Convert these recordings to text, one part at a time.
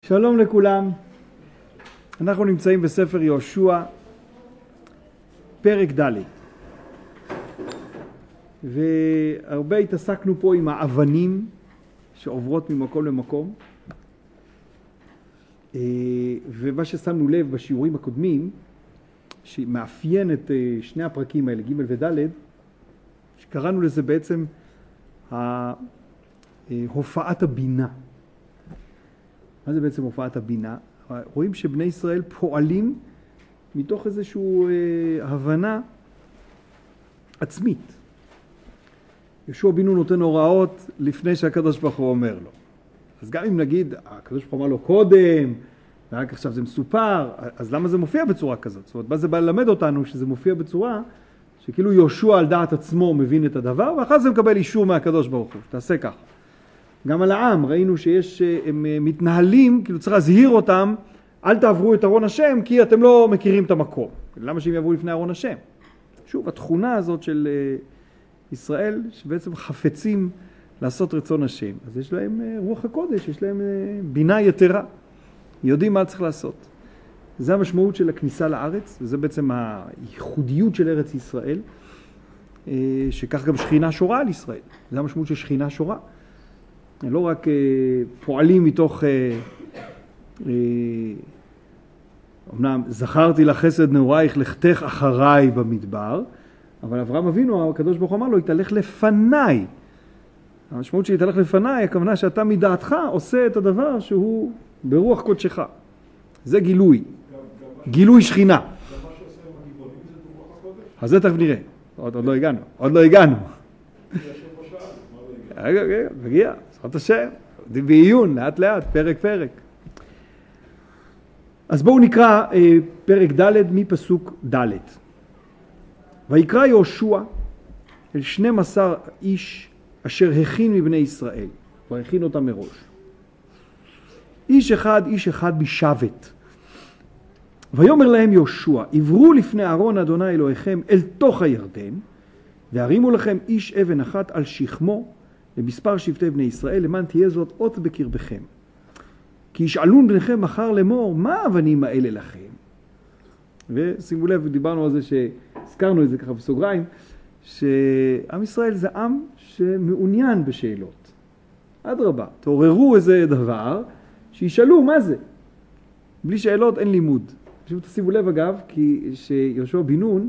שלום לכולם, אנחנו נמצאים בספר יהושע, פרק ד', והרבה התעסקנו פה עם האבנים שעוברות ממקום למקום, ומה ששמנו לב בשיעורים הקודמים, שמאפיין את שני הפרקים האלה, ג' וד', שקראנו לזה בעצם הופעת הבינה. מה זה בעצם הופעת הבינה? רואים שבני ישראל פועלים מתוך איזושהי הבנה עצמית. יהושע בן נון נותן הוראות לפני שהקדוש ברוך הוא אומר לו. אז גם אם נגיד, הקדוש ברוך הוא אמר לו קודם, ורק עכשיו זה מסופר, אז למה זה מופיע בצורה כזאת? זאת אומרת, מה זה בא ללמד אותנו שזה מופיע בצורה שכאילו יהושע על דעת עצמו מבין את הדבר, ואחר זה מקבל אישור מהקדוש ברוך הוא, תעשה ככה. גם על העם ראינו הם מתנהלים, כאילו צריך להזהיר אותם, אל תעברו את ארון השם, כי אתם לא מכירים את המקום. למה שהם יעברו לפני ארון השם? שוב, התכונה הזאת של ישראל, שבעצם חפצים לעשות רצון השם. אז יש להם רוח הקודש, יש להם בינה יתרה. יודעים מה צריך לעשות. זה המשמעות של הכניסה לארץ, וזה בעצם הייחודיות של ארץ ישראל, שכך גם שכינה שורה על ישראל. זה המשמעות של שכינה שורה. לא רק פועלים מתוך, אמנם זכרתי לחסד נעורייך לכתך אחריי במדבר, אבל אברהם אבינו, הקדוש ברוך הוא אמר לו, יתהלך לפניי. המשמעות שיתהלך לפניי, הכוונה שאתה מדעתך עושה את הדבר שהוא ברוח קודשך. זה גילוי, גילוי שכינה. גם מה שעושה עם הגיבונים זה ברוח הקודש? אז זה תכף נראה, עוד לא הגענו. רגע, מגיע, זכות השם, בעיון, לאט לאט, פרק. אז בואו נקרא פרק ד' מפסוק ד'. ויקרא יהושע אל 12 איש אשר הכין מבני ישראל, כבר הכין אותם מראש. איש אחד בשבט. ויאמר להם יהושע, עברו לפני ארון אדוני אלוהיכם אל תוך הירדן, והרימו לכם איש אבן אחת על שכמו, למספר שבטי בני ישראל, למען תהיה זאת אות בקרבכם. כי ישאלון בניכם מחר לאמור, מה האבנים האלה לכם? ושימו לב, דיברנו על זה שהזכרנו את זה ככה בסוגריים, שעם ישראל זה עם שמעוניין בשאלות. אדרבה, תעוררו איזה דבר, שישאלו מה זה. בלי שאלות אין לימוד. פשוט תשימו לב אגב, כי שיהושע בן נון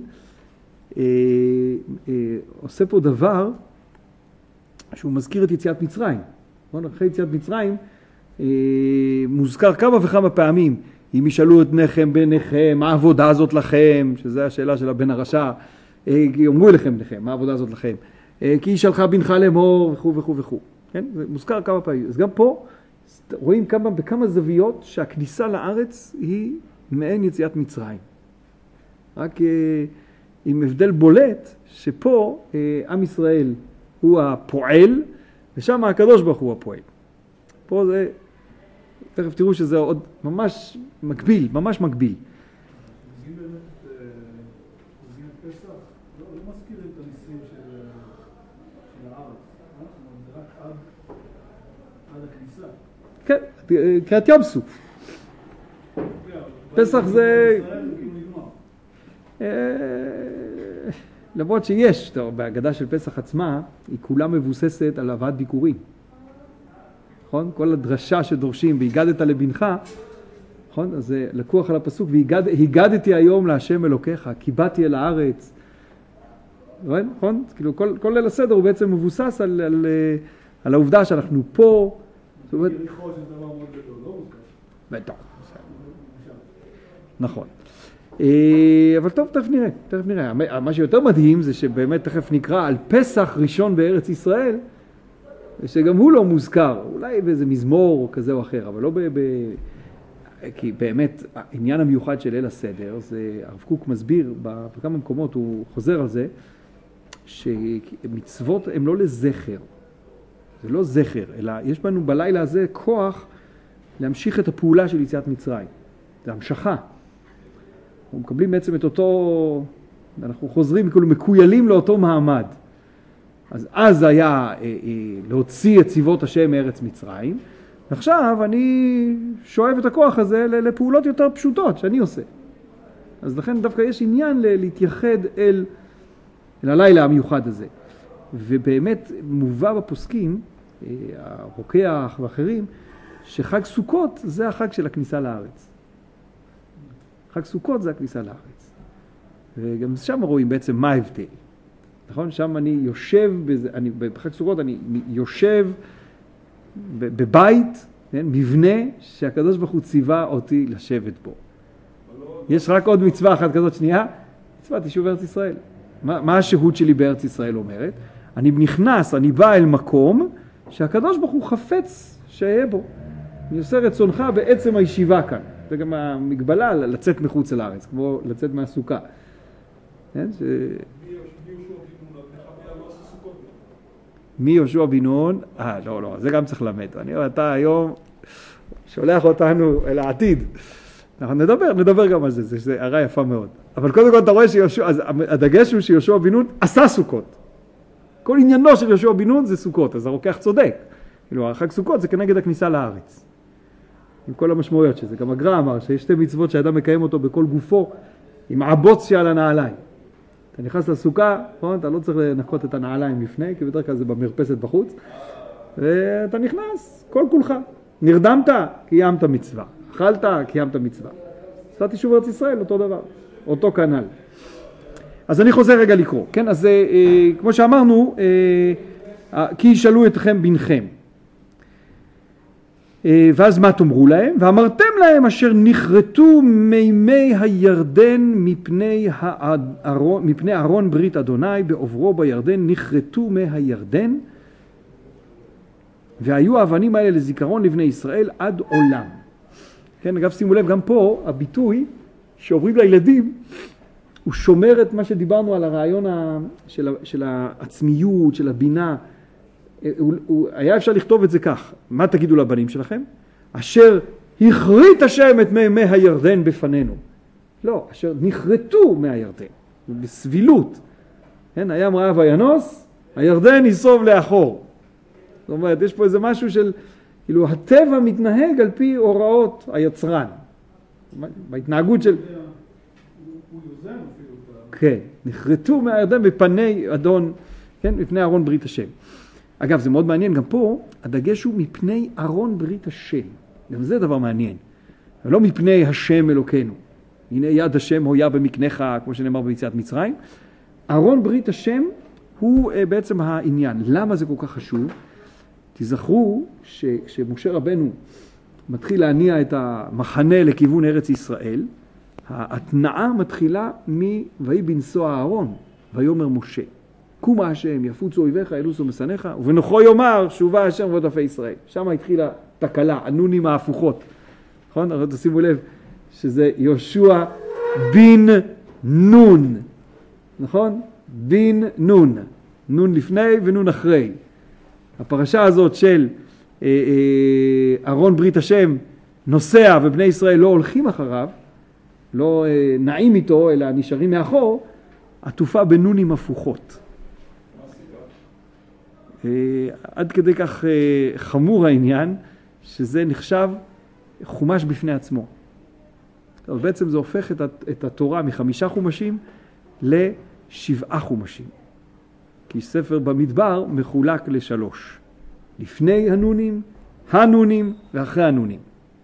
עושה פה דבר, שהוא מזכיר את יציאת מצרים. אחרי יציאת מצרים מוזכר כמה וכמה פעמים, אם ישאלו את בניכם בניכם, מה העבודה הזאת לכם, שזו השאלה של הבן הרשע, יאמרו אליכם בניכם, מה העבודה הזאת לכם, כי ישאלך בנך לאמור וכו'. כן? זה מוזכר כמה פעמים. אז גם פה רואים בכמה זוויות שהכניסה לארץ היא מעין יציאת מצרים. רק עם הבדל בולט שפה עם ישראל הוא הפועל, ושם הקדוש ברוך הוא הפועל. פה זה, תכף תראו שזה עוד ממש מקביל. באמת, פסח, לא מזכירים את הניסים של הארץ, זה רק עד הכניסה. כן, קריאת ים סוף. פסח זה... למרות שיש, בהגדה של פסח עצמה, היא כולה מבוססת על הבאת ביקורים. נכון? כל הדרשה שדורשים, והגדת לבנך, נכון? אז זה לקוח על הפסוק, והגדתי היום להשם אלוקיך, קיבעתי אל הארץ. נכון? כאילו כל ליל הסדר הוא בעצם מבוסס על העובדה שאנחנו פה. יריחו זה דבר מאוד גדול, לא מוזכר. בטח. נכון. אבל טוב, תכף נראה. מה שיותר מדהים זה שבאמת תכף נקרא על פסח ראשון בארץ ישראל, שגם הוא לא מוזכר, אולי באיזה מזמור או כזה או אחר, אבל לא כי באמת העניין המיוחד של ליל הסדר, זה הרב קוק מסביר בכמה מקומות, הוא חוזר על זה, שמצוות הם לא לזכר, זה לא זכר, אלא יש בנו בלילה הזה כוח להמשיך את הפעולה של יציאת מצרים, זה המשכה. אנחנו מקבלים בעצם את אותו, אנחנו חוזרים, כאילו מקוילים לאותו מעמד. אז היה להוציא את צבאות השם מארץ מצרים, עכשיו אני שואב את הכוח הזה לפעולות יותר פשוטות שאני עושה. אז לכן דווקא יש עניין להתייחד אל הלילה המיוחד הזה. ובאמת מובא בפוסקים, הרוקח ואחרים, שחג סוכות זה החג של הכניסה לארץ. חג סוכות זה הכניסה לארץ. וגם שם רואים בעצם מה ההבדל. נכון? שם אני יושב, בחג סוכות אני יושב בבית, כן? מבנה שהקדוש ברוך הוא ציווה אותי לשבת בו. יש רק עוד מצווה אחת כזאת שנייה, מצוות יישוב ארץ ישראל. מה השהות שלי בארץ ישראל אומרת? אני נכנס, אני בא אל מקום שהקדוש ברוך הוא חפץ שיהיה בו. אני עושה רצונך בעצם הישיבה כאן. זה גם המגבלה לצאת מחוץ לארץ, כמו לצאת מהסוכה. מי יהושע בן נון? לא, זה גם צריך ללמד. אתה היום שולח אותנו אל העתיד. אנחנו נדבר גם על זה, זה הרע יפה מאוד. אבל קודם כל אתה רואה שיהושע, אז הדגש הוא שיהושע בן נון עשה סוכות. כל עניינו של יהושע בן נון זה סוכות, אז הרוקח צודק. כאילו, החג סוכות זה כנגד הכניסה לארץ. עם כל המשמעויות שזה. גם הגר"א אמר שיש שתי מצוות שאדם מקיים אותו בכל גופו, עם הבוץ שעל הנעליים. אתה נכנס לסוכה, אתה לא צריך לנקות את הנעליים לפני, כי בדרך כלל זה במרפסת בחוץ, ואתה נכנס, כל כולך. נרדמת, קיימת מצווה. אכלת, קיימת מצווה. מצוות יישוב ארץ ישראל, אותו דבר, אותו כנ"ל. אז אני חוזר רגע לקרוא, כן? אז כמו שאמרנו, כי ישאלו אתכם בנכם. ואז מה תאמרו להם? ואמרתם להם אשר נכרתו מימי הירדן מפני ארון ברית אדוני בעוברו בירדן, נכרתו מי הירדן, והיו האבנים האלה לזיכרון לבני ישראל עד עולם. כן, אגב, שימו לב, גם פה הביטוי שאומרים לילדים, הוא שומר את מה שדיברנו על הרעיון של העצמיות, של הבינה. היה אפשר לכתוב את זה כך. מה תגידו לבנים שלכם? אשר הכרית השם את מי הירדן בפנינו. לא, אשר נכרתו מהירדן, בסבילות. כן, הים רעב וינוס, הירדן יסוב לאחור. זאת אומרת, יש פה איזה משהו של, כאילו, הטבע מתנהג על פי הוראות היצרן. בהתנהגות של... הוא יוזם אפילו. כן, נכרתו מהירדן בפני אדון, כן, מפני ארון ברית השם. אגב, זה מאוד מעניין, גם פה הדגש הוא מפני ארון ברית השם. גם זה דבר מעניין. ולא מפני השם אלוקינו. הנה יד השם הויה במקנך, כמו שנאמר ביציאת מצרים. ארון ברית השם הוא בעצם העניין. למה זה כל כך חשוב? תזכרו שכשמשה רבנו מתחיל להניע את המחנה לכיוון ארץ ישראל, ההתנאה מתחילה מ"ויהי בנשוא אהרון, ויאמר משה. קומה השם, יפוצו אויביך, ילוסו משנאיך, ובנוחו יאמר, שובה השם ועוד עפי ישראל. שם התחילה תקלה, הנונים ההפוכות. נכון? אבל תשימו לב שזה יהושע בן נון. נכון? בן נון. נון לפני ונון אחרי. הפרשה הזאת של ארון ברית השם נוסע ובני ישראל לא הולכים אחריו, לא נעים איתו, אלא נשארים מאחור, עטופה בנונים הפוכות. עד כדי כך חמור העניין, שזה נחשב חומש בפני עצמו. אז בעצם זה הופך את התורה מ5 חומשים ל7 חומשים. כי ספר במדבר מחולק ל3. לפני הנונים ואחרי הנונים.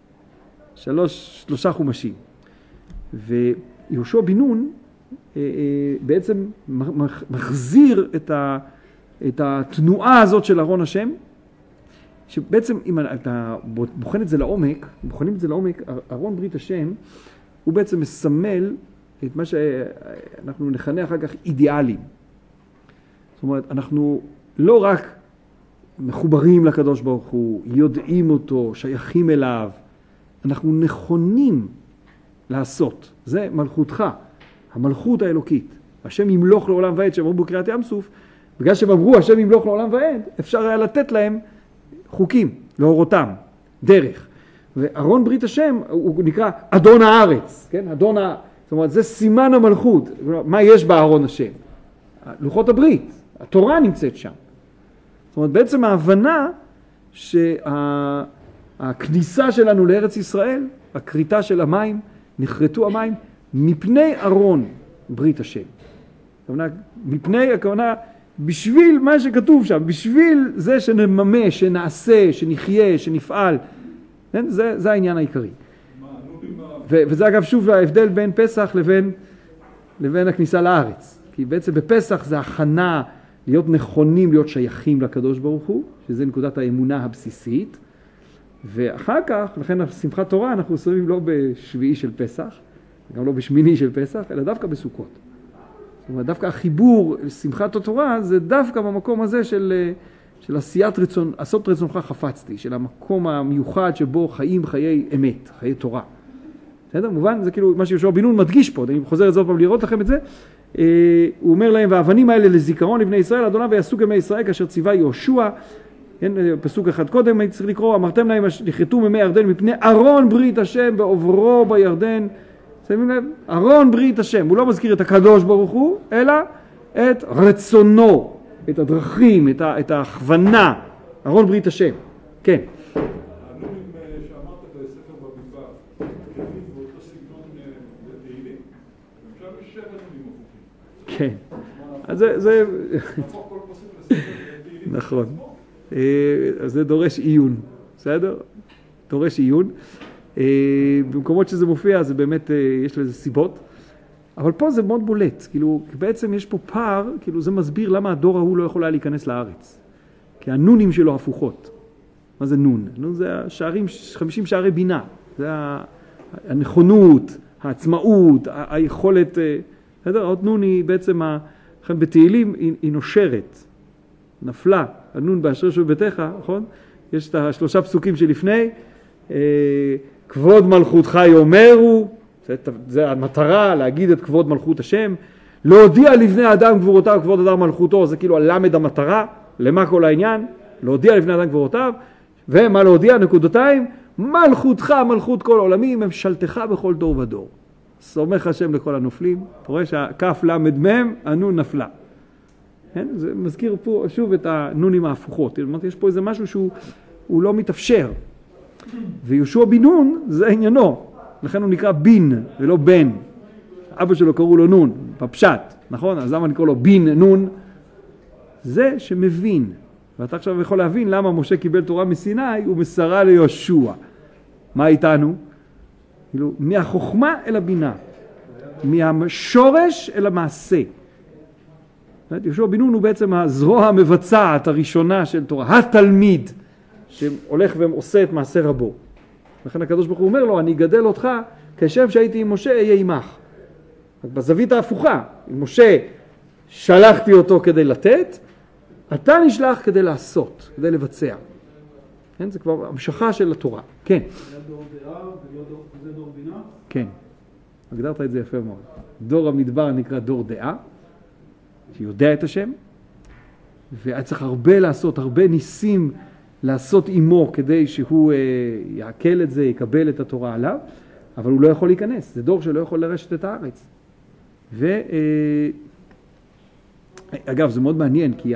3 חומשים. ויהושע בן נון בעצם מחזיר את התנועה הזאת של ארון השם, שבעצם אם אתה בוחנים את זה לעומק, ארון ברית השם הוא בעצם מסמל את מה שאנחנו נכנה אחר כך אידיאלים. זאת אומרת, אנחנו לא רק מחוברים לקדוש ברוך הוא, יודעים אותו, שייכים אליו, אנחנו נכונים לעשות. זה מלכותך, המלכות האלוקית. השם ימלוך לעולם ועד, שהם אמרו בקריאת ים סוף, בגלל שהם אמרו השם ימלוך לעולם ועד, אפשר היה לתת להם חוקים, להורותם, דרך. וארון ברית השם הוא נקרא אדון הארץ, כן? זאת אומרת, זה סימן המלכות. מה יש בארון השם? לוחות הברית, התורה נמצאת שם. זאת אומרת, בעצם ההבנה הכניסה שלנו לארץ ישראל, הקריטה של המים, נחרטו המים מפני ארון ברית השם. מפני, הכוונה, בשביל מה שכתוב שם, בשביל זה שנממש, שנעשה, שנחיה, שנפעל. זה העניין העיקרי. וזה אגב שוב ההבדל בין פסח לבין הכניסה לארץ. כי בעצם בפסח זה הכנה להיות נכונים, להיות שייכים לקדוש ברוך הוא, שזה נקודת האמונה הבסיסית. ואחר כך, לכן שמחת תורה אנחנו עושים לא בשביעי של פסח, גם לא בשמיני של פסח, אלא דווקא בסוכות. זאת אומרת, דווקא החיבור לשמחת התורה זה דווקא במקום הזה של עשות רצונך חפצתי, של המקום המיוחד שבו חיים חיי אמת, חיי תורה. בסדר? מובן? זה כאילו מה שיהושע בן נון מדגיש פה, אני חוזר את זה עוד פעם לראות לכם את זה. הוא אומר להם, והאבנים האלה לזיכרון לבני ישראל, אדוני ויעשו גמי ישראל כאשר ציווה יהושע. כן, פסוק אחד קודם הייתי צריך לקרוא, אמרתם להם נחרטו ממי ירדן מפני ארון ברית השם בעוברו בירדן. שמים לב, ארון ברית השם, הוא לא מזכיר את הקדוש ברוך הוא, אלא את רצונו, את הדרכים, את ההכוונה, ארון ברית השם. כן. הנונים שאמרת בספר במדבר, כתובים באותו סגנון לתהילים, אפשר יש 7 נונים הפוכים. כן. אז זה... נהפוך כל פסוק לספר לתהילים. נכון. אז זה דורש עיון, בסדר? דורש עיון. במקומות שזה מופיע, זה באמת, יש לזה סיבות. אבל פה זה מאוד בולט, כאילו, בעצם יש פה פער, כאילו זה מסביר למה הדור ההוא לא יכול היה להיכנס לארץ. כי הנונים שלו הפוכות. מה זה נון? נון זה השערים, 50 שערי בינה. זה הנכונות, העצמאות, היכולת, בסדר? האות נון היא בעצם, בתהילים היא נושרת, נפלה. הנון באשר שהוא ביתך, נכון? יש את השלושה פסוקים שלפני, כבוד מלכותך יאמרו, זה המטרה, להגיד את כבוד מלכות השם, להודיע לבני אדם גבורותיו וכבוד אדם מלכותו, זה כאילו הלמד המטרה, למה כל העניין? להודיע לבני אדם גבורותיו, ומה להודיע? נקודותיים, מלכותך מלכות כל עולמים, ממשלתך בכל דור ודור. סומך השם לכל הנופלים, אתה רואה שהכף למד מהם, הנון נפלה. כן? זה מזכיר פה שוב את הנונים ההפוכות, יש פה איזה משהו שהוא לא מתאפשר. ויהושע בן נון זה עניינו, לכן הוא נקרא בן ולא בן. אבא שלו קראו לו נון, בפשט, נכון? אז למה נקרא לו בן נון? זה שמבין. ואתה עכשיו יכול להבין למה משה קיבל תורה מסיני ומסרה ליהושע. מה איתנו? כאילו, מהחוכמה אל הבינה, מהשורש אל המעשה. יהושע בן נון הוא בעצם הזרוע המבצעת הראשונה של תורה, התלמיד שהולך ועושה את מעשה רבו. לכן הקדוש ברוך הוא אומר לו, אני אגדל אותך כשם שהייתי עם משה אהיה עמך. בזווית ההפוכה, עם משה שלחתי אותו כדי לתת, אתה נשלח כדי לעשות, כדי לבצע. כן? זה כבר המשכה של התורה. כן. היה דור דעה וזה דור בינה? כן. הגדרת את זה יפה מאוד. דור המדבר נקרא דור דעה, שיודע את השם, והיה צריך הרבה לעשות, הרבה ניסים לעשות עמו כדי שהוא יעכל את זה, יקבל את התורה עליו, אבל הוא לא יכול להיכנס. זה דור שלא יכול לרשת את הארץ. אגב, זה מאוד מעניין, כי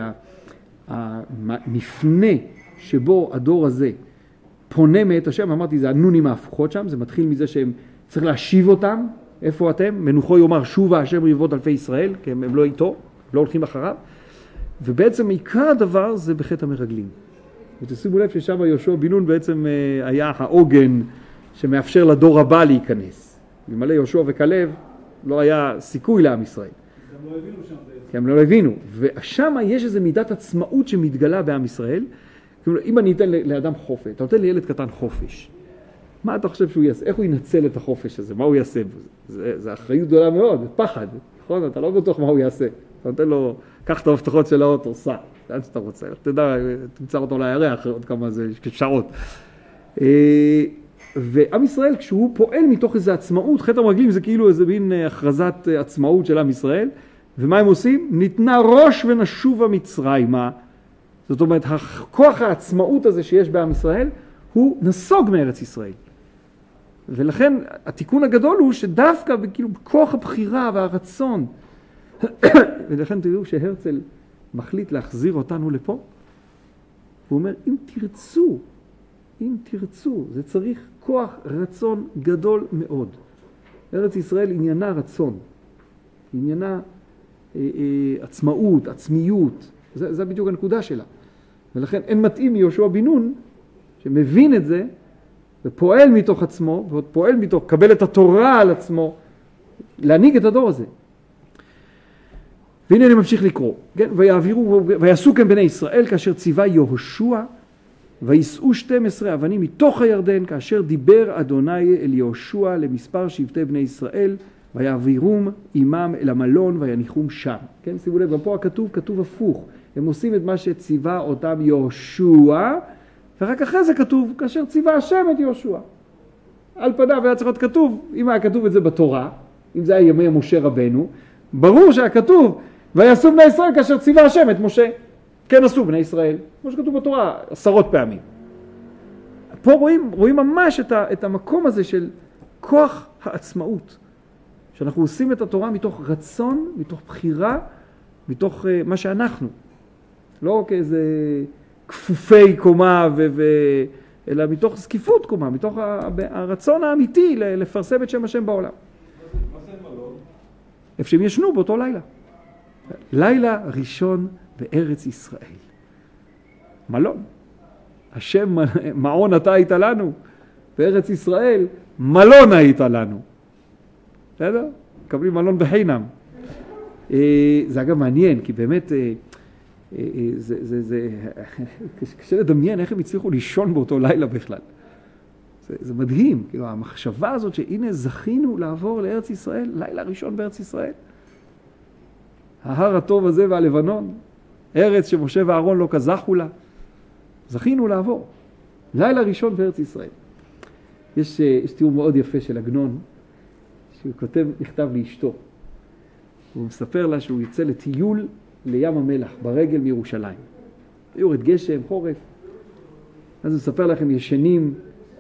המפנה שבו הדור הזה פונה מאת השם, אמרתי, זה הנונים ההפוכות שם, זה מתחיל מזה שהם צריך להשיב אותם. איפה אתם? מנוחו יאמר שובה השם רבבות אלפי ישראל, כי הם לא איתו, לא הולכים אחריו. ובעצם עיקר הדבר זה בחטא המרגלים. ותשימו לב ששם יהושע בן נון בעצם היה העוגן שמאפשר לדור הבא להיכנס. במלא יהושע וכלב לא היה סיכוי לעם ישראל. הם לא הבינו שם. כי הם לא הבינו. ושם יש איזו מידת עצמאות שמתגלה בעם ישראל. אם אני אתן לאדם חופש, אתה נותן לילד קטן חופש. מה אתה חושב שהוא יעשה? איך הוא ינצל את החופש הזה? מה הוא יעשה? זה אחריות גדולה מאוד, זה פחד. נכון? אתה לא בטוח מה הוא יעשה. אתה נותן לו, קח את ההבטחות של האוטו, סע. לאן שאתה רוצה. תדע, תמצא אותו לירח, עוד כמה זה שעות. ועם ישראל, כשהוא פועל מתוך איזו עצמאות, חטא המרגלים זה כאילו איזה מין הכרזת עצמאות של עם ישראל, ומה הם עושים? ניתנה ראש ונשובה מצרימה. זאת אומרת, הכוח העצמאות הזה שיש בעם ישראל, הוא נסוג מארץ ישראל. ולכן התיקון הגדול הוא שדווקא כאילו בכוח הבחירה והרצון, ולכן תראו שהרצל מחליט להחזיר אותנו לפה, הוא אומר, אם תרצו, אם תרצו, זה צריך כוח רצון גדול מאוד. ארץ ישראל עניינה רצון, עניינה עצמאות, עצמיות, זה בדיוק הנקודה שלה. ולכן אין מתאים יהושע בן נון שמבין את זה ופועל מתוך עצמו, ופועל מתוך, קבל את התורה על עצמו, להנהיג את הדור הזה. והנה אני ממשיך לקרוא, כן? ויעשו כן בני ישראל כאשר ציווה יהושע, ויסעו 12 אבנים מתוך הירדן, כאשר דיבר אדוני אל יהושע למספר שבטי בני ישראל, ויעבירום עמם אל המלון ויניחום שם. כן, שימו לב, גם פה כתוב הפוך. הם עושים את מה שציווה אותם יהושע, ורק אחרי זה כתוב, כאשר ציווה השם את יהושע. על פניו היה צריך להיות כתוב, אם היה כתוב את זה בתורה, אם זה היה ימי משה רבנו, ברור שהיה כתוב, ויעשו בני ישראל כאשר ציווה השם את משה. כן עשו בני ישראל, כמו שכתוב בתורה 10 פעמים. פה רואים ממש את המקום הזה של כוח העצמאות, שאנחנו עושים את התורה מתוך רצון, מתוך בחירה, מתוך מה שאנחנו. לא כאיזה כפופי קומה, אלא מתוך זקיפות קומה, מתוך הרצון האמיתי לפרסם את שם השם בעולם. מה זה מלון? איפה שהם ישנו באותו לילה. לילה ראשון בארץ ישראל. מלון. השם מעון אתה היית לנו. בארץ ישראל מלון היית לנו. בסדר? מקבלים מלון בחינם. זה אגב מעניין, כי באמת זה קשה לדמיין איך הם הצליחו לישון באותו לילה בכלל. זה מדהים, כאילו המחשבה הזאת שהנה זכינו לעבור לארץ ישראל, לילה ראשון בארץ ישראל. ההר הטוב הזה והלבנון, ארץ שמשה ואהרון לא כזכו לה, זכינו לעבור. לילה ראשון בארץ ישראל. יש תיאור מאוד יפה של עגנון, שהוא כותב מכתב לאשתו. הוא מספר לה שהוא יצא לטיול לים המלח, ברגל מירושלים. יורד גשם, חורף. אז הוא מספר לכם ישנים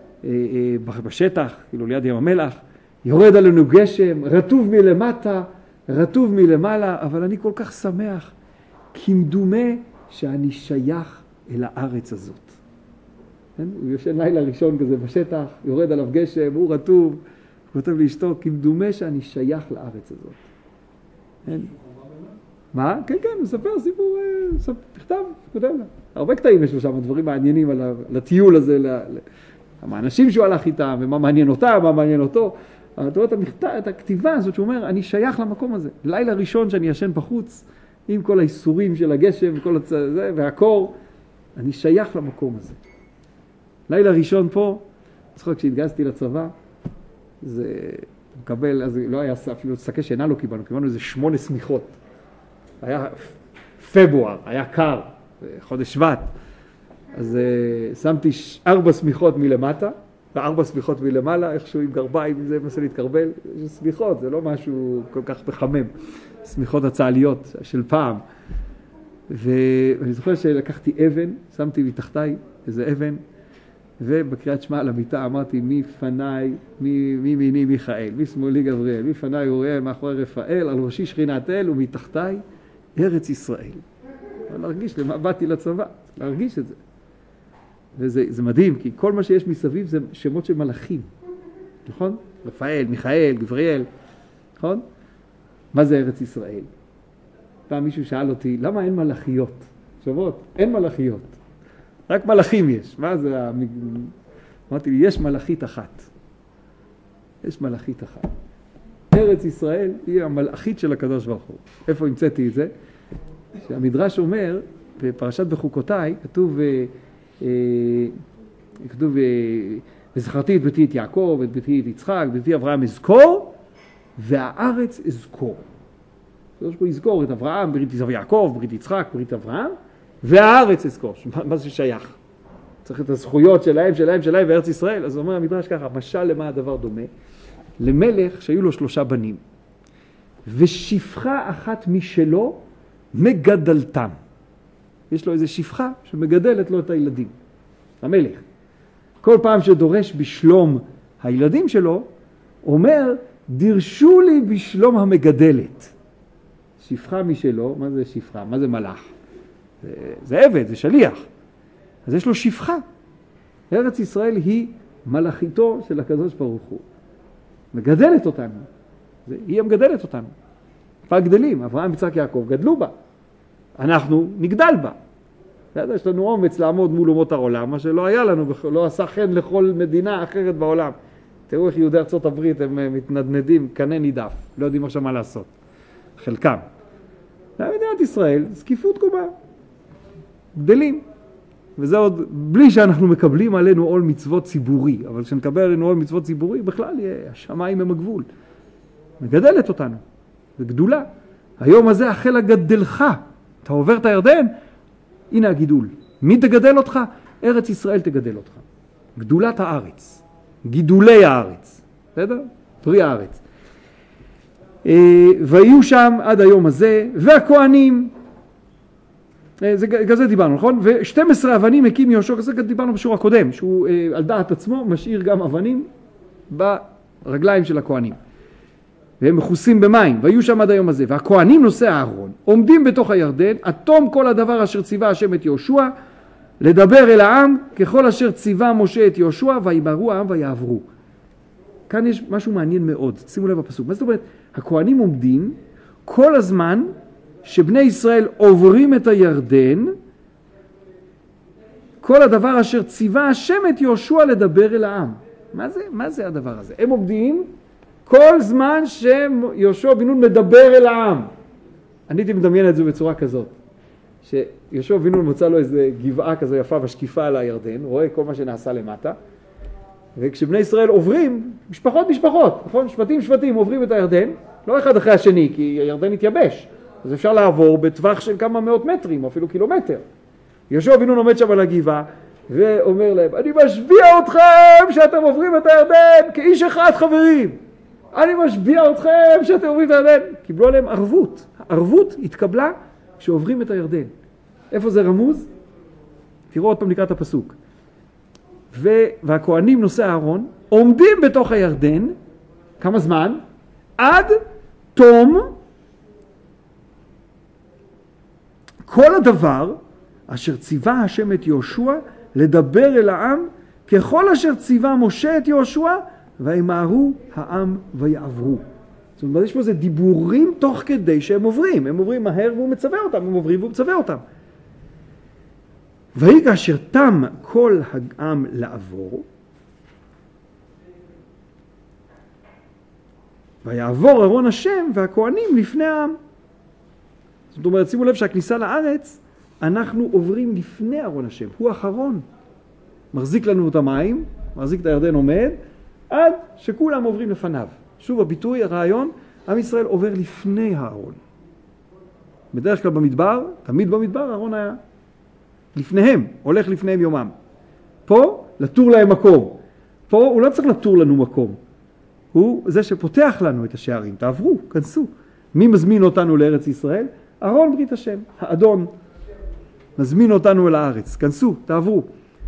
בשטח, כאילו ליד ים המלח, יורד עלינו גשם, רטוב מלמטה, רטוב מלמעלה, אבל אני כל כך שמח, כמדומה שאני שייך אל הארץ הזאת. כן? הוא יושן לילה ראשון כזה בשטח, יורד עליו גשם, הוא רטוב, הוא כותב לאשתו, כמדומה שאני שייך לארץ הזאת. כן? מה? כן, כן, הוא מספר סיפור, בכתב, כותב לה. הרבה קטעים יש לו שם, דברים מעניינים על הטיול הזה, כמה אנשים שהוא הלך איתם, ומה מעניין אותה, מה מעניין אותו. אבל אתה רואה את הכתיבה הזאת שהוא אומר, אני שייך למקום הזה. לילה ראשון שאני ישן בחוץ, עם כל האיסורים של הגשם וכל זה, והקור, אני שייך למקום הזה. לילה ראשון פה, צחוק, כשהתגייסתי לצבא, זה מקבל, אז לא היה אפילו שקי שינה לא קיבלנו איזה 8 סמיכות. היה פברואר, היה קר, חודש שבט. אז שמתי 4 סמיכות מלמטה, ו4 סמיכות מלמעלה, איכשהו עם גרביים, זה מנסה להתקרבל. יש סמיכות, זה לא משהו כל כך מחמם. סמיכות הצהליות של פעם. ואני זוכר שלקחתי אבן, שמתי מתחתיי איזה אבן, ובקריאת שמע על המיטה אמרתי, מי פניי, מי מיני מיכאל, מי שמאלי גבריאל, מי פניי אוריאל, מאחורי רפאל, על ראשי שכינת אל, ומתחתיי ארץ ישראל. להרגיש למה באתי לצבא, להרגיש את זה. וזה מדהים, כי כל מה שיש מסביב זה שמות של מלאכים, נכון? רפאל, מיכאל, גבריאל, נכון? מה זה ארץ ישראל? פעם מישהו שאל אותי, למה אין מלאכיות? שוות, אין מלאכיות. רק מלאכים יש. מה זה? אמרתי לי, יש מלאכית אחת. יש מלאכית אחת. ארץ ישראל היא המלאכית של הקדוש ברוך הוא. איפה המצאתי את זה? שהמדרש אומר, בפרשת בחוקותיי, כתוב, וזכרתי את ביתי את יעקב, את ביתי את יצחק, את ביתי אברהם אזכור, והארץ אזכור. יש פה יזכור את אברהם, ברית יעקב, ברית יצחק, ברית אברהם, והארץ אזכור. מה זה שייך? צריך את הזכויות שלהם, וארץ ישראל. אז אומר המדרש ככה, משל למה הדבר דומה? למלך שהיו לו 3 בנים, ושפחה אחת משלו מגדלתם. יש לו איזה שפחה שמגדלת לו את הילדים. המלך. כל פעם שדורש בשלום הילדים שלו, אומר, דרשו לי בשלום המגדלת. שפחה משלו, מה זה שפחה? מה זה מלאך? זה עבד, זה שליח. אז יש לו שפחה. ארץ ישראל היא מלאכיתו של הקדוש ברוך הוא. מגדלת אותנו. היא המגדלת אותנו. כבר גדלים, אברהם, יצחק, יעקב גדלו בה. אנחנו נגדל בה. יש לנו אומץ לעמוד מול אומות העולם, מה שלא היה לנו, לא עשה חן לכל מדינה אחרת בעולם. תראו איך יהודי ארצות הברית הם מתנדנדים, קנה נידף, לא יודעים עכשיו מה לעשות. חלקם. מדינת ישראל, זקיפות קומה. גדלים. וזה עוד בלי שאנחנו מקבלים עלינו עול מצוות ציבורי, אבל כשנקבל עלינו עול מצוות ציבורי, בכלל השמיים הם הגבול. מגדלת אותנו, בגדולה. היום הזה החל הגדלך. אתה עובר את הירדן, הנה הגידול. מי תגדל אותך? ארץ ישראל תגדל אותך. גדולת הארץ. גידולי הארץ. בסדר? פרי הארץ. והיו שם עד היום הזה, והכהנים, זה דיברנו, נכון? ו12 אבנים הקים יהושע, זה דיברנו בשיעור הקודם, שהוא על דעת עצמו משאיר גם אבנים ברגליים של הכהנים. והם מכוסים במים, והיו שם עד היום הזה. והכהנים נושאי הארון עומדים בתוך הירדן, עתום כל הדבר אשר ציווה השם את יהושע, לדבר אל העם ככל אשר ציווה משה את יהושע, וימהרו העם ויעברו. כאן יש משהו מעניין מאוד, שימו לב בפסוק. מה זאת אומרת? הכהנים עומדים כל הזמן שבני ישראל עוברים את הירדן, כל הדבר אשר ציווה השם את יהושע לדבר אל העם. מה זה הדבר הזה? הם עומדים כל זמן שיהושע בן נון מדבר אל העם. אני הייתי מדמיין את זה בצורה כזאת, שיהושע בן נון מוצא לו איזה גבעה כזו יפה ושקיפה על הירדן, רואה כל מה שנעשה למטה, וכשבני ישראל עוברים, משפחות, נכון? שבטים עוברים את הירדן, לא אחד אחרי השני, כי הירדן התייבש, אז אפשר לעבור בטווח של כמה מאות מטרים, או אפילו קילומטר. יהושע בן נון עומד שם על הגבעה, ואומר להם, אני משביע אתכם שאתם עוברים את הירדן כאיש אחד חברים. אני משביע אתכם שאתם עוברים את הירדן. קיבלו עליהם ערבות. הערבות התקבלה כשעוברים את הירדן. איפה זה רמוז? תראו עוד פעם לקראת הפסוק. והכהנים נושאי הארון עומדים בתוך הירדן, כמה זמן? עד תום כל הדבר אשר ציווה השם את יהושע לדבר אל העם ככל אשר ציווה משה את יהושע, וימהרו העם ויעברו. זאת אומרת, יש פה זה דיבורים תוך כדי שהם עוברים. הם עוברים מהר והוא מצווה אותם, הם עוברים והוא מצווה אותם. ויהי כאשר תם כל העם לעבור, ויעבור ארון השם והכהנים לפני העם. זאת אומרת, שימו לב שהכניסה לארץ, אנחנו עוברים לפני ארון השם. הוא האחרון. מחזיק לנו את המים, מחזיק את הירדן עומד, עד שכולם עוברים לפניו. שוב הביטוי, הרעיון, עם ישראל עובר לפני הארון. בדרך כלל במדבר, תמיד במדבר, הארון היה לפניהם, הולך לפניהם יומם. פה, לתור להם מקום. פה הוא לא צריך לתור לנו מקום. הוא זה שפותח לנו את השערים. תעברו, כנסו. מי מזמין אותנו לארץ ישראל? ארון ברית השם, האדון. מזמין אותנו אל הארץ. כנסו, תעברו.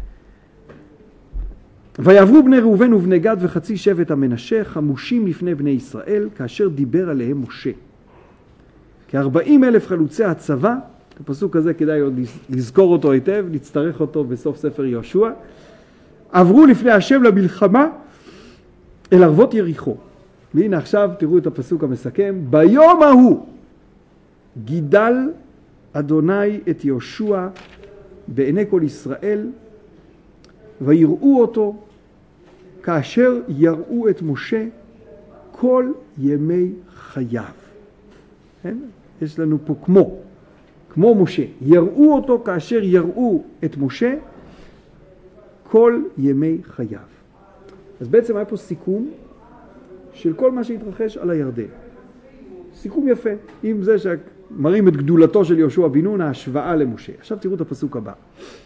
ויעברו בני ראובן ובני גד וחצי שבט המנשה חמושים לפני בני ישראל, כאשר דיבר עליהם משה. כ40,000 חלוצי הצבא, הפסוק הזה כדאי עוד לזכור אותו היטב, להצטרך אותו בסוף ספר יהושע, עברו לפני השם למלחמה אל ערבות יריחו. והנה עכשיו תראו את הפסוק המסכם, ביום ההוא גידל אדוני את יהושע בעיני כל ישראל, ויראו אותו כאשר יראו את משה כל ימי חייו. יש לנו פה כמו משה. יראו אותו כאשר יראו את משה כל ימי חייו. אז בעצם היה פה סיכום של כל מה שהתרחש על הירדן. סיכום יפה, עם זה שמראים את גדולתו של יהושע בן נון, ההשוואה למשה. עכשיו תראו את הפסוק הבא.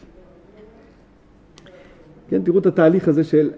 כן, תראו את התהליך הזה של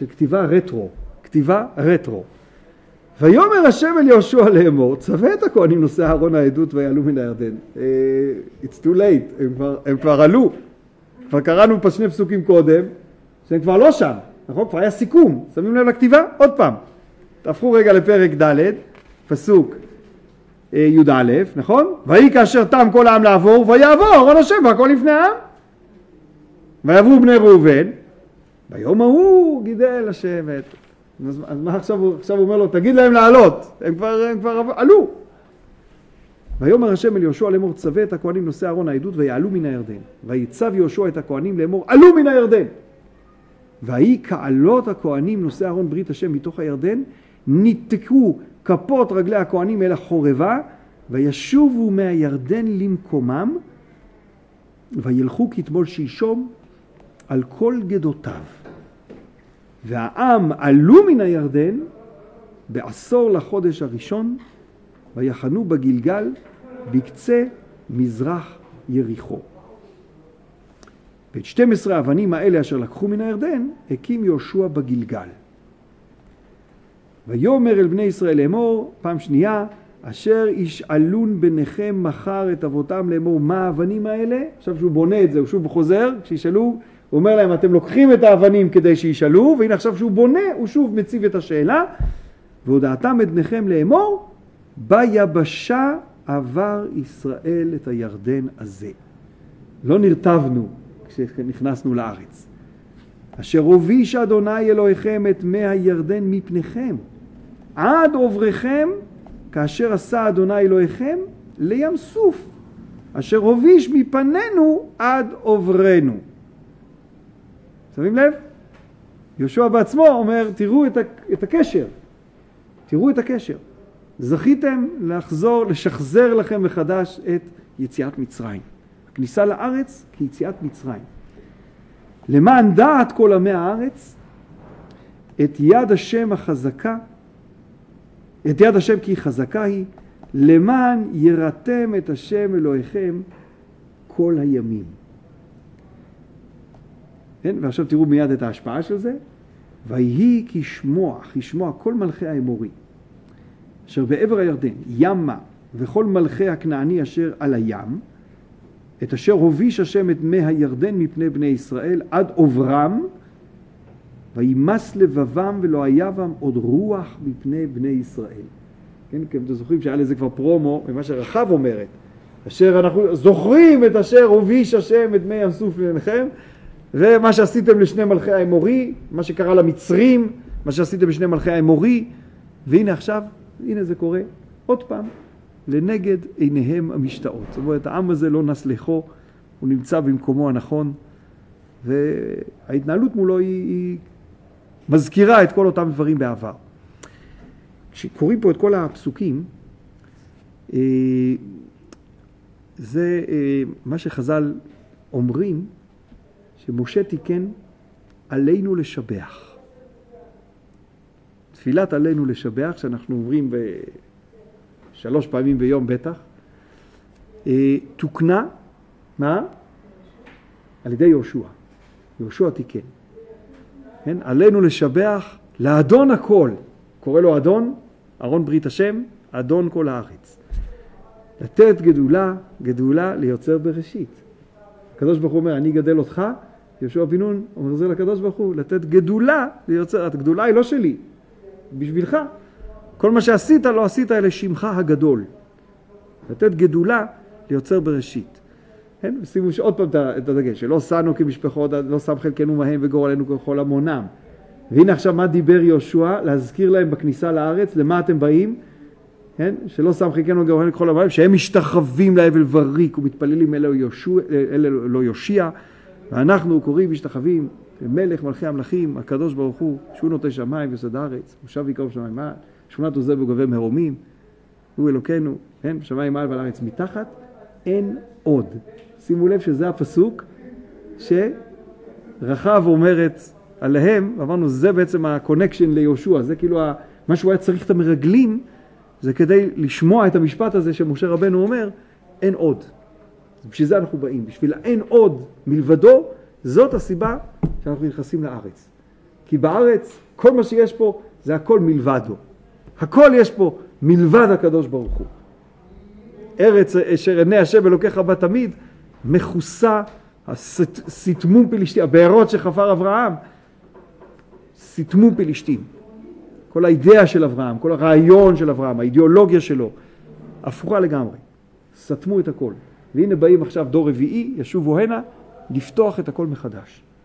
כתיבה רטרו. ויאמר השם אל יהושע לאמור, צווה את הכהנים נושאי הארון העדות ויעלו מן הירדן. It's too late, הם כבר עלו. כבר קראנו פה 2 פסוקים קודם, שהם כבר לא שם. נכון? כבר היה סיכום. שמים לב לכתיבה? עוד פעם. תהפכו רגע לפרק ד', פסוק י"א, נכון? ויהי כאשר תם כל העם לעבור, ויעבור ארון השם והכל לפני העם. ויעברו בני ראובן, ביום ההוא גידל השם את... אז מה עכשיו הוא אומר לו, תגיד להם לעלות, הם כבר עלו. ויאמר השם אל יהושע לאמור, צווה את הכהנים נושאי ארון העדות ויעלו מן הירדן. ויצב יהושע את הכהנים לאמור, עלו מן הירדן. ויהי כעלות הכהנים נושאי ארון ברית השם מתוך הירדן, ניתקו כפות רגלי הכהנים אל החורבה, וישובו מהירדן למקומם, וילכו כתמול שלשום על כל גדותיו. והעם עלו מן הירדן בעשור לחודש הראשון, ויחנו בגלגל בקצה מזרח יריחו. ואת 12 האבנים האלה אשר לקחו מן הירדן, הקים יהושע בגלגל. ויאמר אל בני ישראל לאמור, פעם שנייה, אשר ישאלון ביניכם מחר את אבותם לאמור, מה האבנים האלה? עכשיו שהוא בונה את זה, הוא שוב חוזר, כשישאלו, הוא אומר להם, אתם לוקחים את האבנים כדי שישאלו, והנה עכשיו שהוא בונה, הוא שוב מציב את השאלה, והודעתם את בניכם לאמור, ביבשה עבר ישראל את הירדן הזה. לא נרטבנו כשנכנסנו לארץ. אשר הוביש אדוני אלוהיכם את מי הירדן מפניכם, עד עובריכם, כאשר עשה אדוני אלוהיכם לים סוף, אשר הוביש מפנינו עד עוברנו. שמים לב? יהושע בעצמו אומר, תראו את הקשר. תראו את הקשר. זכיתם לשחזר לכם מחדש את יציאת מצרים. הכניסה לארץ כיציאת מצרים. למען דעת כל עמי הארץ, את יד השם החזקה, את יד השם כי חזקה היא, למען יראתם את השם אלוהיכם כל הימים. כן? ועכשיו תראו מיד את ההשפעה של זה. ויהי כשמוע כל מלכי האמורי, אשר בעבר הירדן, ימה וכל מלכי הכנעני אשר על הים, את אשר הוביש השם את מי הירדן מפני בני ישראל עד עוברם, וימס לבבם ולא היה בם עוד רוח מפני בני ישראל. כן, כי אתם זוכרים שהיה לזה כבר פרומו ממה שרחב אומרת, אשר אנחנו זוכרים את אשר הוביש השם את מי ים סוף לפניכם, ומה שעשיתם לשני מלכי האמורי, מה שקרה למצרים, מה שעשיתם לשני מלכי האמורי, והנה עכשיו, הנה זה קורה עוד פעם, לנגד עיניהם המשתאות. זאת אומרת, העם הזה לא נסלחו, הוא נמצא במקומו הנכון, וההתנהלות מולו היא מזכירה את כל אותם דברים בעבר. כשקוראים פה את כל הפסוקים, זה מה שחז"ל אומרים, שמשה תיקן עלינו לשבח. תפילת עלינו לשבח, שאנחנו אומרים 3 פעמים ביום בטח, תוקנה, מה? על ידי יהושע. יהושע תיקן. כן? עלינו לשבח לאדון הכל. קורא לו אדון, ארון ברית השם, אדון כל הארץ. לתת גדולה ליוצר בראשית. הקדוש ברוך הוא אומר, אני גדל אותך, יהושע בן נון אומר זה לקדוש ברוך הוא, לתת גדולה ליוצר, הגדולה היא לא שלי, בשבילך. כל מה שעשית לא עשית אלא שמך הגדול. לתת גדולה ליוצר בראשית. כן? ושימו עוד פעם את הדגש, שלא סענו כמשפחות, לא שם חלקנו מהם וגורלנו ככל המונם. והנה עכשיו מה דיבר יהושע, להזכיר להם בכניסה לארץ, למה אתם באים? כן? שלא שם חלקנו וגורלנו ככל המונם, שהם משתחווים להבל וריק ומתפללים אלו יושיע, ואנחנו קוראים משתחווים למלך מלכי המלכים, הקדוש ברוך הוא, שהוא נוטה שמיים וסד הארץ, מושב ויקרוב שמיים מעל, שכונת עוזב וגובה מרומים, הוא אלוקינו, כן? שמיים מעל ועל הארץ מתחת, אין עוד. שימו לב שזה הפסוק שרחב אומרת עליהם, ואמרנו זה בעצם הקונקשן ליהושע, זה כאילו מה שהוא היה צריך את המרגלים, זה כדי לשמוע את המשפט הזה שמשה רבנו אומר, אין עוד. בשביל זה אנחנו באים, בשביל אין עוד מלבדו, זאת הסיבה שאנחנו נכנסים לארץ. כי בארץ כל מה שיש פה זה הכל מלבדו. הכל יש פה מלבד הקדוש ברוך הוא. ארץ אשר עיני השם אלוקיך בה תמיד, מכוסה, סיתמו פלישתים, הבארות שחפר אברהם, סיתמו פלישתים. כל האידאה של אברהם, כל הרעיון של אברהם, האידיאולוגיה שלו, הפוכה לגמרי. סתמו את הכל. והנה באים עכשיו דור רביעי, ישובו הנה, לפתוח את הכל מחדש.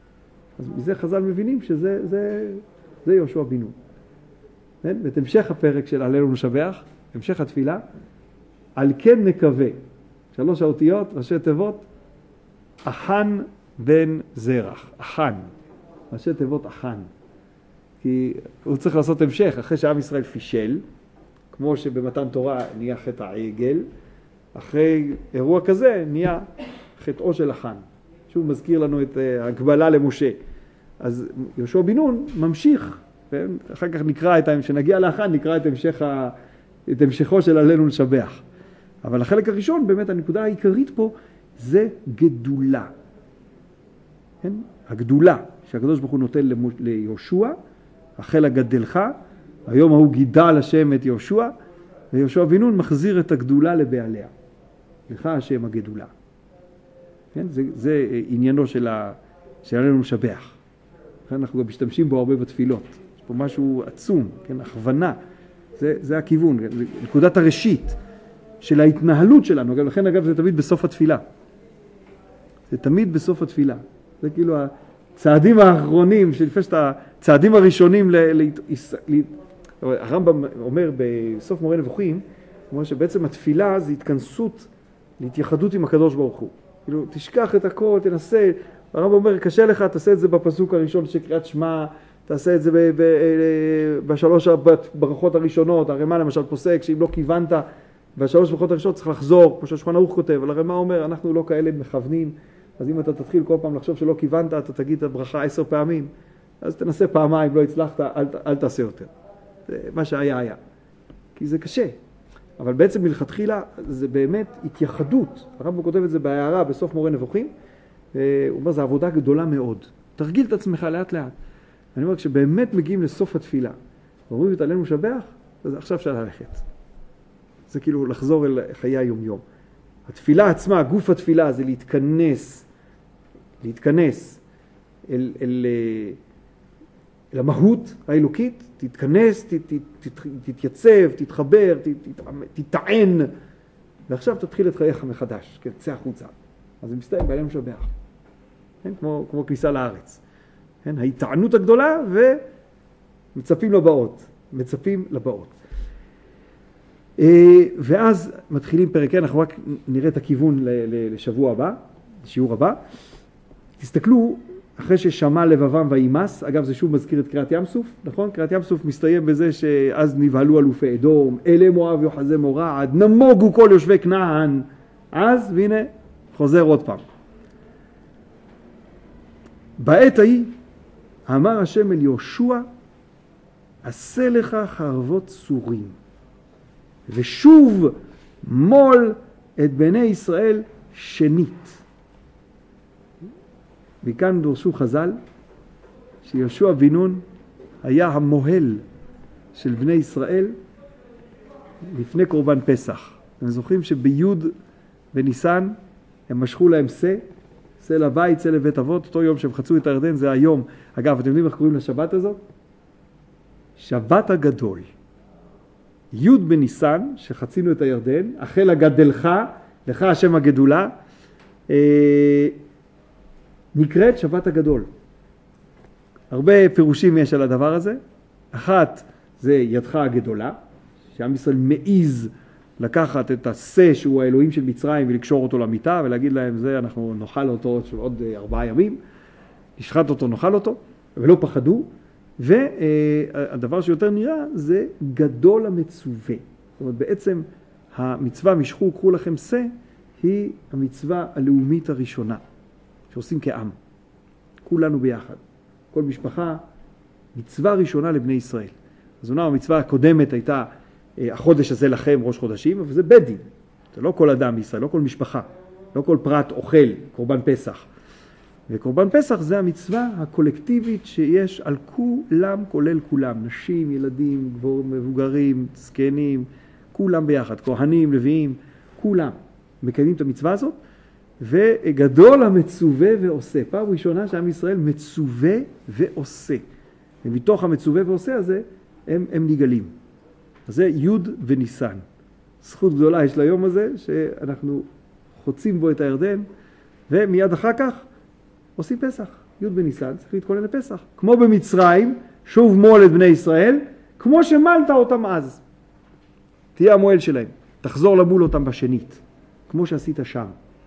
אז מזה חז"ל מבינים זה יהושע בן נון. כן? ואת המשך הפרק של הלל ונשבח, המשך התפילה, על כן נקווה. 3 האותיות, ראשי תיבות, אחן בן זרח. אחן. ראשי תיבות אחן. כי הוא צריך לעשות המשך, אחרי שעם ישראל פישל, כמו שבמתן תורה נהיה חטא העגל, אחרי אירוע כזה נהיה חטאו של אחן. שהוא מזכיר לנו את ההגבלה למשה. אז יהושע בן נון ממשיך, אחר כך נקרא שנגיע לאחן, נקרא את המשכו של הלל ונשבח. אבל החלק הראשון, באמת הנקודה העיקרית פה, זה גדולה. כן? הגדולה שהקדוש ברוך הוא נותן ליהושע, החל הגדלך, היום ההוא גידל השם את יהושע, ויהושע בן נון מחזיר את הגדולה לבעליה. לך השם הגדולה. כן? זה עניינו של הלל ונשבח. אנחנו גם משתמשים בו הרבה בתפילות. יש פה משהו עצום, כן? הכוונה. זה הכיוון, נקודת הראשית של ההתנהלות שלנו. לכן אגב זה תמיד בסוף התפילה. זה תמיד בסוף התפילה. זה כאילו הצעדים האחרונים, שלפני שאתה, הצעדים הראשונים, הרמב"ם אומר בסוף מורה נבוכים, אומר שבעצם התפילה זה התכנסות להתייחדות עם הקדוש ברוך הוא. כאילו, תשכח את הכל, תנסה. הרמב"ם אומר, קשה לך, תעשה את זה בפסוק הראשון של קריאת שמע, תעשה את זה בשלוש ברכות הראשונות. הרמ"א למשל פוסק שאם לא כיוונת בשלוש ברכות הראשונות צריך לחזור, כמו שהשולחן ערוך כותב, אבל הרמ"א אומר, אנחנו לא כאלה מכוונים, אז אם אתה תתחיל כל פעם לחשוב שלא כיוונת, אתה תגיד את הברכה 10 פעמים, אז תנסה פעמיים, לא הצלחת, אל תעשה יותר. זה מה שהיה היה. כי זה קשה. אבל בעצם מלכתחילה זה באמת התייחדות. הרמב"ם כותב את זה בהערה בסוף מורה נבוכים, הוא אומר, זו עבודה גדולה מאוד. תרגיל את עצמך לאט לאט. אני אומר, כשבאמת מגיעים לסוף התפילה, ואומרים את הלל ונשבח, אז עכשיו אפשר ללכת. זה כאילו לחזור אל חיי היום-יום. התפילה עצמה, גוף התפילה, זה להתכנס אל המהות האלוקית, תתכנס, תתייצב, תתחבר, תטען, ועכשיו תתחיל את חייך מחדש, כן, צא החוצה. אז זה מסתיים בהלל ונשבח. כן, כמו כניסה לארץ. כן, ההתענות הגדולה ומצפים לבאות. ואז מתחילים פרק, אנחנו רק נראה את הכיוון לשבוע הבא, לשיעור הבא. תסתכלו, אחרי ששמע לבבם וימס, אגב זה שוב מזכיר את קריאת ים סוף, נכון? קריאת ים סוף מסתיים בזה שאז נבהלו אלופי אדום, אלה מואב יוחזה מורעד, נמוגו כל יושבי כנען, אז והנה חוזר עוד פעם. בעת ההיא אמר השם אל יהושע, עשה לך חרבות צורים, ושוב מול את בני ישראל שנית. מכאן דורשו חז"ל שיהושע בן נון היה המוהל של בני ישראל לפני קורבן פסח. אתם זוכרים שביוד בניסן הם משכו להם שא לבית, שא לבית אבות, אותו יום שהם חצו את הירדן, זה היום. אגב, אתם יודעים איך קוראים לשבת הזאת? שבת הגדול. יוד בניסן, שחצינו את הירדן, החל הגדלך, לך השם הגדולה, נקראת שבת הגדול. הרבה פירושים יש על הדבר הזה. אחת זה ידך הגדולה, שעם ישראל מעיז לקחת את השא שהוא האלוהים של מצרים ולקשור אותו למיטה ולהגיד להם זה אנחנו נאכל אותו עוד 4 ימים, נשחט אותו נאכל אותו, ולא פחדו. והדבר שיותר נראה זה גדול המצווה. זאת אומרת בעצם המצווה משכו קחו לכם שא היא המצווה הלאומית הראשונה שעושים כעם. כולנו ביחד. כל משפחה, מצווה ראשונה לבני ישראל. אז אומנם המצווה הקודמת הייתה החודש הזה לכם ראש חודשים, אבל זה בית דין. זה לא כל אדם בישראל, לא כל משפחה, לא כל פרט אוכל קורבן פסח. וקורבן פסח זה המצווה הקולקטיבית שיש על כולם, כולל כולם, נשים, ילדים, מבוגרים, זקנים, כולם ביחד, כהנים, לוויים, כולם מקיימים את המצווה הזאת. וגדול המצווה ועושה. פעם ראשונה שעם ישראל מצווה ועושה. ומתוך המצווה ועושה הזה הם נגלים. אז זה יוד וניסן. זכות גדולה יש ליום הזה שאנחנו חוצים בו את הירדן ומיד אחר כך עושים פסח. י' בניסן, צריך להתכונן לפסח. כמו במצרים, שוב מול את בני ישראל, כמו שמלת אותם אז. תהיה המועל שלהם. תחזור למול אותם בשנית, כמו שעשית שם.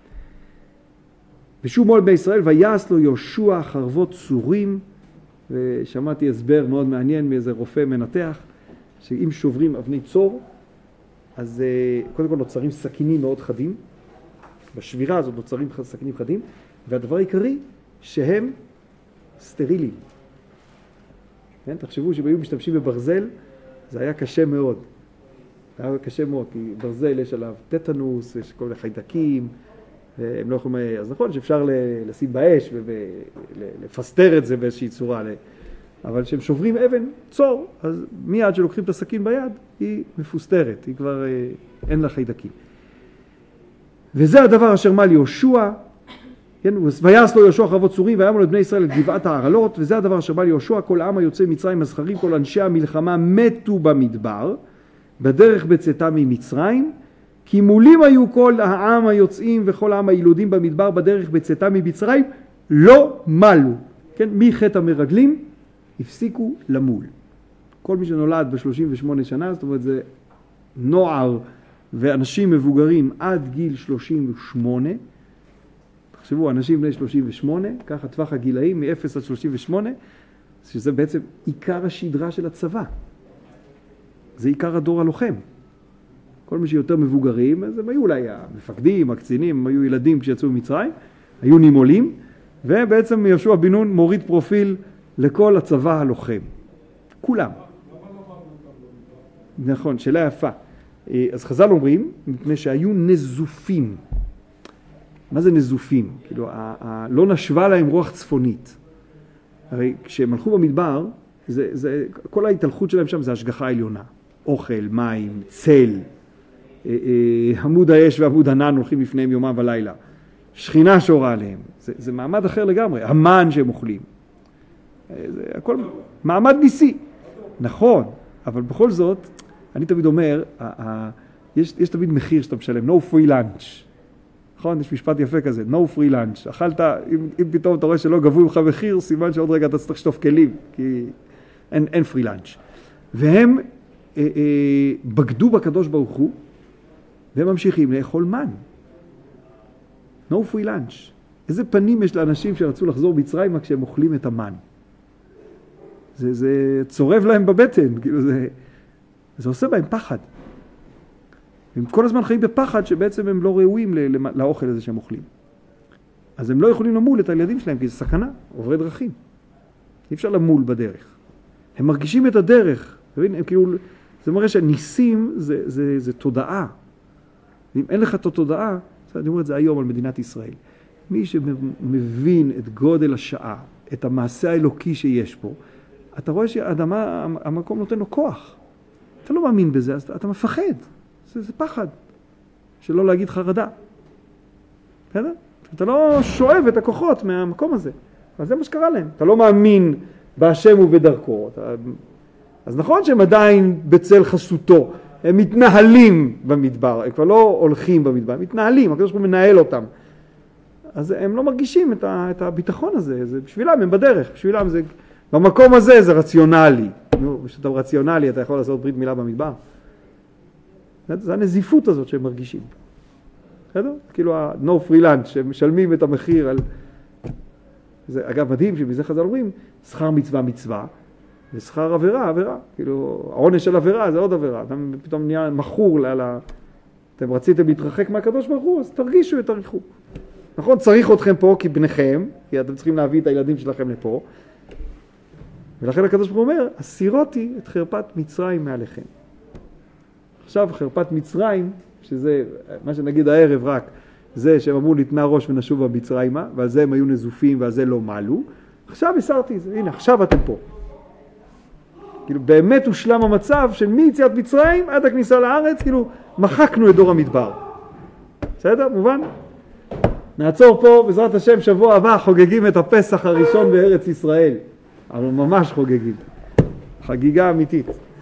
ושוב מול בני ישראל, ויעש לו יהושע חרבות צורים, ושמעתי הסבר מאוד מעניין מאיזה רופא מנתח, שאם שוברים אבני צור, אז קודם כל נוצרים סכינים מאוד חדים, בשבירה הזאת נוצרים סכינים חדים, והדבר העיקרי שהם סטריליים. כן? תחשבו שהיו משתמשים בברזל, זה היה קשה מאוד. זה היה קשה מאוד, כי ברזל יש עליו טטנוס, יש כל מיני חיידקים, והם לא יכולים... אז נכון שאפשר לשים באש ולפסטר את זה באיזושהי צורה, אבל כשהם שוברים אבן, צור, אז מיד שלוקחים את הסכין ביד, היא מפוסטרת, היא כבר אין לה חיידקים. וזה הדבר אשר מל יהושע, כן? ויעש לו יהושע חרבות צורים, ויאמר לו את בני ישראל את גבעת הערלות, וזה הדבר אשר מל יהושע, כל העם היוצא מצרים הזכרים, כל אנשי המלחמה מתו במדבר, בדרך בצאתם ממצרים, כי מולים היו כל העם היוצאים וכל העם הילודים במדבר בדרך בצאתם ממצרים, לא מלו. כן? מחטא המרגלים הפסיקו למול. כל מי שנולד ב-38 שנה, זאת אומרת זה נוער ואנשים מבוגרים עד גיל 38, תחשבו, אנשים בני 38, ככה טווח הגילאים מ-0 עד 38, שזה בעצם עיקר השדרה של הצבא. זה עיקר הדור הלוחם. כל מי שיותר מבוגרים, אז הם היו אולי המפקדים, הקצינים, הם היו ילדים כשיצאו ממצרים, היו נימולים, ובעצם יהושע בן נון מוריד פרופיל לכל הצבא הלוחם. כולם. נכון, שאלה יפה. אז חז"ל אומרים, מפני שהיו נזופים. מה זה נזופים? כאילו, לא נשבה להם רוח צפונית. הרי כשהם הלכו במדבר, כל ההתהלכות שלהם שם זה השגחה עליונה. אוכל, מים, צל, עמוד האש ועמוד ענן הולכים לפניהם יומם ולילה. שכינה שורה עליהם. זה מעמד אחר לגמרי. המן שהם אוכלים. זה הכל מעמד ניסי. נכון, אבל בכל זאת, אני תמיד אומר, יש תמיד מחיר שאתה משלם, no free lunch. נכון? יש משפט יפה כזה, no free lunch. אכלת, אם פתאום אתה רואה שלא גבו לך מחיר, סימן שעוד רגע אתה צריך לשטוף כלים, כי אין free lunch. והם בגדו בקדוש ברוך הוא, והם ממשיכים לאכול מן. no free lunch. איזה פנים יש לאנשים שרצו לחזור מצרים כשהם אוכלים את המן. זה צורב להם בבטן, כאילו זה עושה בהם פחד. הם כל הזמן חיים בפחד שבעצם הם לא ראויים לאוכל הזה שהם אוכלים. אז הם לא יכולים למול את הילדים שלהם, כי זה סכנה, עוברי דרכים. אי אפשר למול בדרך. הם מרגישים את הדרך. הם כאילו, זה מראה שהניסים זה תודעה. ואם אין לך את התודעה, אני אומר את זה היום על מדינת ישראל. מי שמבין את גודל השעה, את המעשה האלוקי שיש פה, אתה רואה שהאדמה, המקום נותן לו כוח. אתה לא מאמין בזה, אז אתה מפחד. זה פחד. שלא להגיד חרדה. בסדר? אתה לא שואב את הכוחות מהמקום הזה. אז זה מה שקרה להם. אתה לא מאמין בהשם ובדרכו. אז נכון שהם עדיין בצל חסותו. הם מתנהלים במדבר. הם כבר לא הולכים במדבר. הם מתנהלים. הקדוש ברוך הוא מנהל אותם. אז הם לא מרגישים את הביטחון הזה. זה בשבילם, הם בדרך. בשבילם זה... במקום הזה זה רציונלי. כשאתה רציונלי, אתה יכול לעשות ברית מילה במדבר. זה הנזיפות הזאת שהם מרגישים. בסדר? כאילו ה-no free lunch, שהם משלמים את המחיר על... זה אגב מדהים שמזה חז"ל אומרים, שכר מצווה מצווה, ושכר עבירה עבירה. כאילו, העונש של עבירה זה עוד עבירה. אתם פתאום נהיה מחור אתם רציתם להתרחק מהקדוש ברוך הוא, אז תרגישו את הריחוק. נכון? צריך אתכם פה כבניכם, כי אתם צריכים להביא את הילדים שלכם לפה. ולכן הקדוש ברוך הוא אומר, הסירותי את חרפת מצרים מעליכם. עכשיו חרפת מצרים, שזה מה שנגיד הערב רק, זה שהם אמרו נתנה ראש ונשוב במצרימה, ועל זה הם היו נזופים ועל זה לא מעלו. עכשיו הסרתי את זה, הנה עכשיו אתם פה. כאילו באמת הושלם המצב של מיציאת מצרים עד הכניסה לארץ, כאילו מחקנו את דור המדבר. בסדר? מובן? נעצור פה, בעזרת השם שבוע הבא חוגגים את הפסח הראשון בארץ ישראל. אבל ממש חוגגים. חגיגה אמיתית.